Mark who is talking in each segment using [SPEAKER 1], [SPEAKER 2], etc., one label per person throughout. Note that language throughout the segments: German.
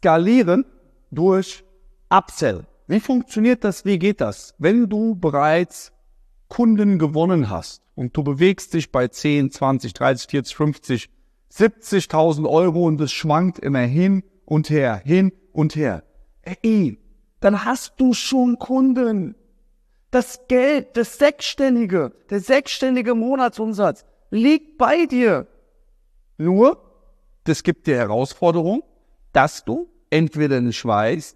[SPEAKER 1] skalieren durch Upsell. Wie funktioniert das? Wie geht das? Wenn du bereits Kunden gewonnen hast und du bewegst dich bei 10, 20, 30, 40, 50, 70.000 Euro und es schwankt immer hin und her, dann hast du schon Kunden. Das Geld, der sechsstellige Monatsumsatz liegt bei dir. Nur, das gibt dir Herausforderung, dass du entweder nicht weißt,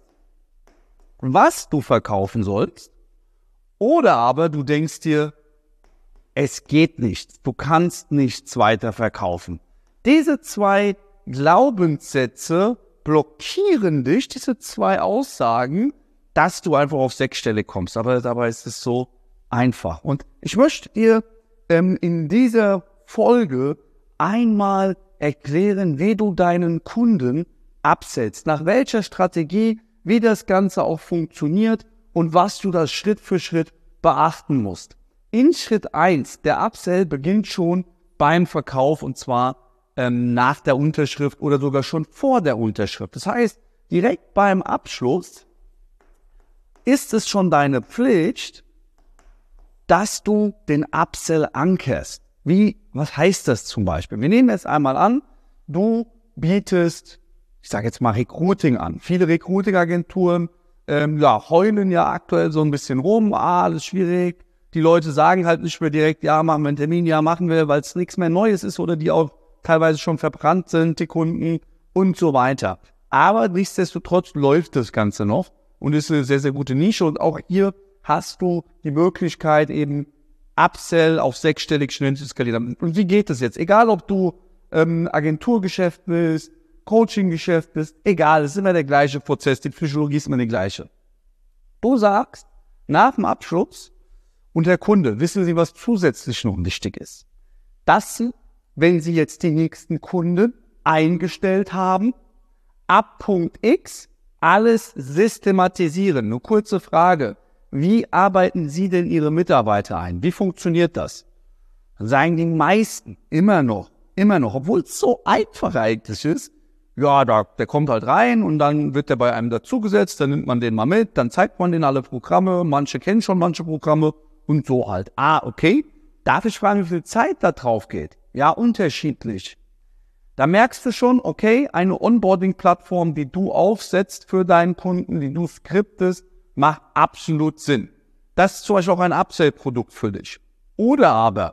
[SPEAKER 1] was du verkaufen sollst, oder aber du denkst dir, es geht nicht, du kannst nichts weiter verkaufen. Diese zwei Glaubenssätze blockieren dich, diese zwei Aussagen, dass du einfach auf sechsstellig kommst. Aber dabei ist es so einfach. Und ich möchte dir in dieser Folge einmal erklären, wie du deinen Kunden absetzt, nach welcher Strategie, wie das Ganze auch funktioniert und was du da Schritt für Schritt beachten musst. In Schritt 1, der Upsell beginnt schon beim Verkauf und zwar nach der Unterschrift oder sogar schon vor der Unterschrift. Das heißt, direkt beim Abschluss ist es schon deine Pflicht, dass du den Upsell ankerst. Was heißt das zum Beispiel? Wir nehmen jetzt einmal an, du bietest, ich sage jetzt mal Recruiting an. Viele Recruiting-Agenturen heulen ja aktuell so ein bisschen rum, alles schwierig. Die Leute sagen halt nicht mehr direkt, ja, machen wir einen Termin, ja, machen wir, weil es nichts mehr Neues ist oder die auch teilweise schon verbrannt sind, die Kunden und so weiter. Aber nichtsdestotrotz läuft das Ganze noch und ist eine sehr, sehr gute Nische. Und auch hier hast du die Möglichkeit, eben Upsell auf sechsstellig schnell zu skalieren. Und wie geht das jetzt? Egal, ob du Agenturgeschäft bist, Coachinggeschäft bist, egal, es ist immer der gleiche Prozess, die Psychologie ist immer die gleiche. Du sagst, nach dem Abschluss und der Kunde, wissen Sie, was zusätzlich noch wichtig ist? Dass Sie, wenn Sie jetzt die nächsten Kunden eingestellt haben, ab Punkt X alles systematisieren. Eine kurze Frage. Wie arbeiten Sie denn Ihre Mitarbeiter ein? Wie funktioniert das? Dann sagen die meisten immer noch, obwohl es so einfach eigentlich ist, ja, der kommt halt rein und dann wird der bei einem dazugesetzt, dann nimmt man den mal mit, dann zeigt man denen alle Programme, manche kennen schon manche Programme und so halt. Okay, darf ich fragen, wie viel Zeit da drauf geht? Ja, unterschiedlich. Da merkst du schon, okay, eine Onboarding-Plattform, die du aufsetzt für deinen Kunden, die du skriptest, macht absolut Sinn. Das ist zum Beispiel auch ein Upsell-Produkt für dich. Oder aber,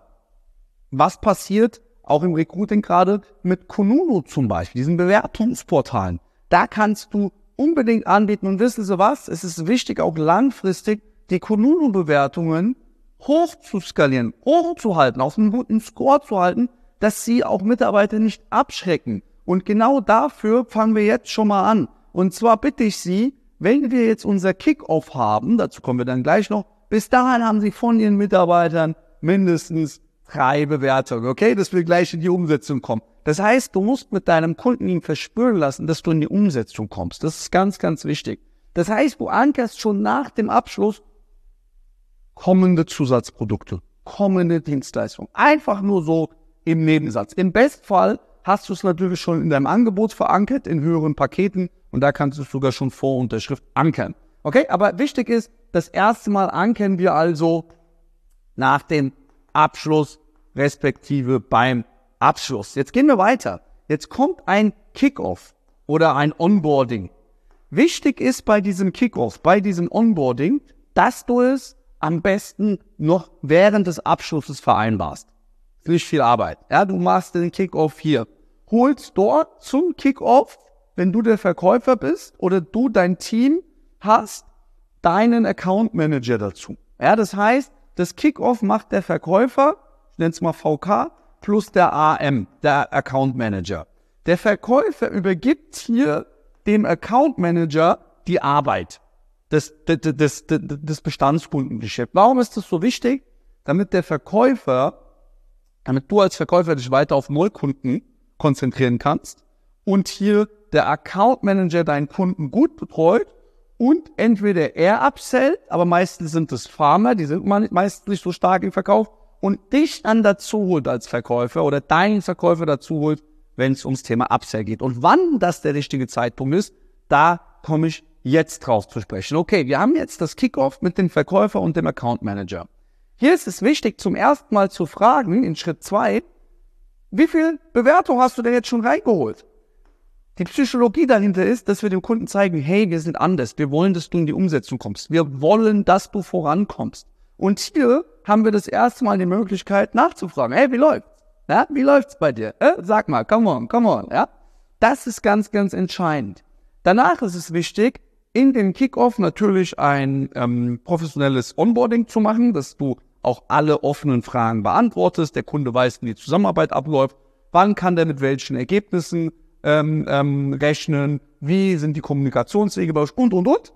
[SPEAKER 1] was passiert auch im Recruiting gerade mit Kununu zum Beispiel, diesen Bewertungsportalen? Da kannst du unbedingt anbieten und wissen Sie was? Es ist wichtig, auch langfristig die Kununu-Bewertungen hoch zu skalieren, hochzuhalten, auf einen guten Score zu halten, dass sie auch Mitarbeiter nicht abschrecken. Und genau dafür fangen wir jetzt schon mal an. Und zwar bitte ich Sie, wenn wir jetzt unser Kick-Off haben, dazu kommen wir dann gleich noch, bis dahin haben Sie von Ihren Mitarbeitern mindestens 3 Bewertungen, okay, dass wir gleich in die Umsetzung kommen. Das heißt, du musst mit deinem Kunden ihm verspüren lassen, dass du in die Umsetzung kommst. Das ist ganz, ganz wichtig. Das heißt, du ankerst schon nach dem Abschluss kommende Zusatzprodukte, kommende Dienstleistungen. Einfach nur so im Nebensatz. Im Bestfall hast du es natürlich schon in deinem Angebot verankert, in höheren Paketen und da kannst du es sogar schon vor Unterschrift ankern. Okay, aber wichtig ist, das erste Mal ankern wir also nach dem Abschluss, respektive beim Abschluss. Jetzt gehen wir weiter. Jetzt kommt ein Kick-Off oder ein Onboarding. Wichtig ist bei diesem Kick-Off, bei diesem Onboarding, dass du es am besten noch während des Abschlusses vereinbarst. Nicht viel Arbeit. Ja, du machst den Kick-Off hier. Holst dort zum Kick-Off, wenn du der Verkäufer bist oder du dein Team hast, deinen Account Manager dazu. Ja, das heißt, das Kick-Off macht der Verkäufer, ich nenne es mal VK, plus der AM, der Account Manager. Der Verkäufer übergibt hier dem Account Manager die Arbeit des Bestandskundengeschäfts. Warum ist das so wichtig? Damit du als Verkäufer dich weiter auf Neukunden konzentrieren kannst und hier der Account Manager deinen Kunden gut betreut und entweder er upsellt, aber meistens sind es Farmer, die sind meistens nicht so stark im Verkauf und dich dann dazu holt als Verkäufer oder deinen Verkäufer dazu holt, wenn es ums Thema Upsell geht. Und wann das der richtige Zeitpunkt ist, Da komme ich jetzt drauf zu sprechen. Okay, wir haben jetzt das Kickoff mit dem Verkäufer und dem Account Manager. Hier ist es wichtig, zum ersten Mal zu fragen, in Schritt 2, wie viel Bewertung hast du denn jetzt schon reingeholt? Die Psychologie dahinter ist, dass wir dem Kunden zeigen, hey, wir sind anders, wir wollen, dass du in die Umsetzung kommst, wir wollen, dass du vorankommst. Und hier haben wir das erste Mal die Möglichkeit nachzufragen, hey, wie läuft's? Ja, wie läuft's bei dir? Sag mal, come on, ja? Das ist ganz, ganz entscheidend. Danach ist es wichtig, in dem Kickoff natürlich ein professionelles Onboarding zu machen, dass du auch alle offenen Fragen beantwortest, der Kunde weiß, wie die Zusammenarbeit abläuft, wann kann der mit welchen Ergebnissen rechnen, wie sind die Kommunikationswege bei euch und.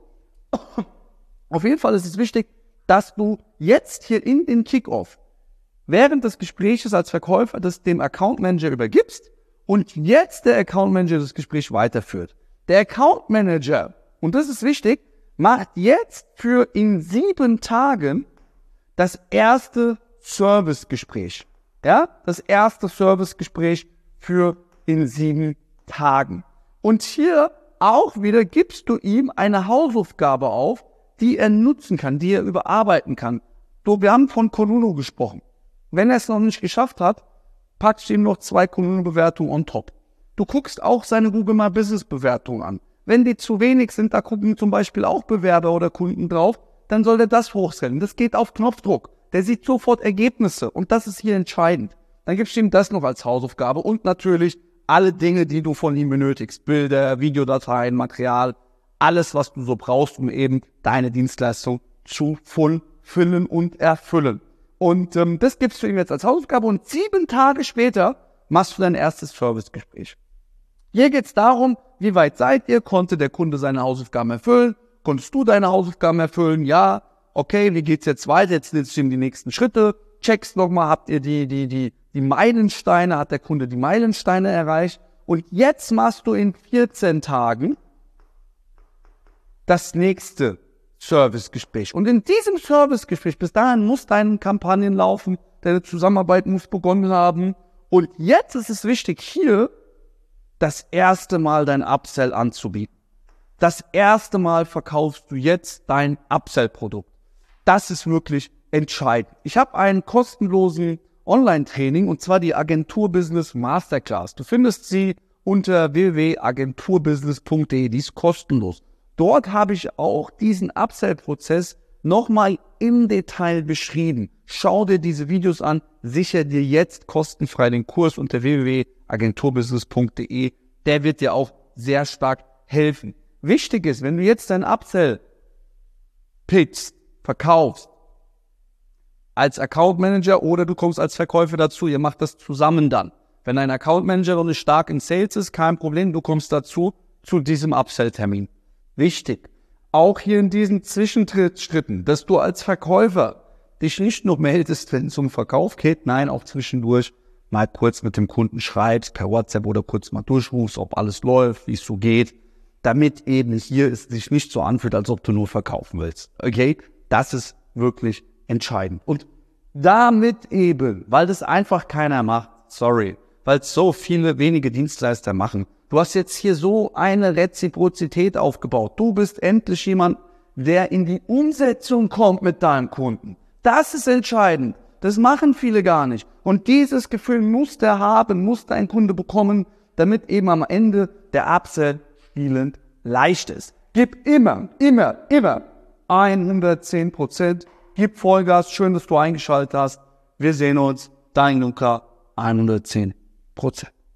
[SPEAKER 1] Auf jeden Fall ist es wichtig, dass du jetzt hier in den Kickoff während des Gespräches als Verkäufer das dem Account Manager übergibst und jetzt der Account Manager das Gespräch weiterführt. Der Account Manager, und das ist wichtig, macht jetzt für in 7 Tagen das erste Servicegespräch. Ja, das erste Servicegespräch für in 7 Tagen. Und hier auch wieder gibst du ihm eine Hausaufgabe auf, die er nutzen kann, die er überarbeiten kann. Wir haben von Kununu gesprochen. Wenn er es noch nicht geschafft hat, packst du ihm noch 2 Kununu-Bewertungen on top. Du guckst auch seine Google My Business Bewertung an. Wenn die zu wenig sind, da gucken zum Beispiel auch Bewerber oder Kunden drauf, dann soll er das hochstellen. Das geht auf Knopfdruck. Der sieht sofort Ergebnisse und das ist hier entscheidend. Dann gibst du ihm das noch als Hausaufgabe und natürlich alle Dinge, die du von ihm benötigst. Bilder, Videodateien, Material, alles, was du so brauchst, um eben deine Dienstleistung zu fulfillen und erfüllen. Und das gibst du ihm jetzt als Hausaufgabe und 7 Tage später machst du dein erstes Servicegespräch. Hier geht es darum, wie weit seid ihr? Konnte der Kunde seine Hausaufgaben erfüllen? Konntest du deine Hausaufgaben erfüllen? Ja. Okay, wie geht's jetzt weiter? Jetzt nimmst du ihm die nächsten Schritte. Checkst nochmal, habt ihr die Meilensteine, hat der Kunde die Meilensteine erreicht? Und jetzt machst du in 14 Tagen das nächste Servicegespräch. Und in diesem Servicegespräch, bis dahin muss deine Kampagnen laufen, deine Zusammenarbeit muss begonnen haben. Und jetzt ist es wichtig, hier das erste Mal dein Upsell anzubieten. Das erste Mal verkaufst du jetzt dein Upsell-Produkt. Das ist wirklich entscheidend. Ich habe einen kostenlosen Online-Training und zwar die Agenturbusiness Masterclass. Du findest sie unter www.agenturbusiness.de. Die ist kostenlos. Dort habe ich auch diesen Upsell-Prozess nochmal im Detail beschrieben. Schau dir diese Videos an, sicher dir jetzt kostenfrei den Kurs unter www.agenturbusiness.de. Der wird dir auch sehr stark helfen. Wichtig ist, wenn du jetzt dein Upsell pitchst, verkaufst, als Account Manager oder du kommst als Verkäufer dazu, ihr macht das zusammen dann. Wenn ein Account Manager noch nicht stark in Sales ist, kein Problem, du kommst dazu, zu diesem Upsell-Termin. Wichtig, auch hier in diesen Zwischenschritten, dass du als Verkäufer dich nicht nur meldest, wenn es um Verkauf geht, nein, auch zwischendurch mal kurz mit dem Kunden schreibst, per WhatsApp oder kurz mal durchrufst, ob alles läuft, wie es so geht, damit eben hier es sich nicht so anfühlt, als ob du nur verkaufen willst. Okay, das ist wirklich entscheidend. Und damit eben, weil das einfach keiner macht, weil es so wenige Dienstleister machen, du hast jetzt hier so eine Reziprozität aufgebaut. Du bist endlich jemand, der in die Umsetzung kommt mit deinem Kunden. Das ist entscheidend. Das machen viele gar nicht. Und dieses Gefühl muss der haben, muss dein Kunde bekommen, damit eben am Ende der Upsell spielend leicht ist. Gib immer 110%. Gib Vollgas. Schön, dass du eingeschaltet hast. Wir sehen uns. Dein Luca, 110%.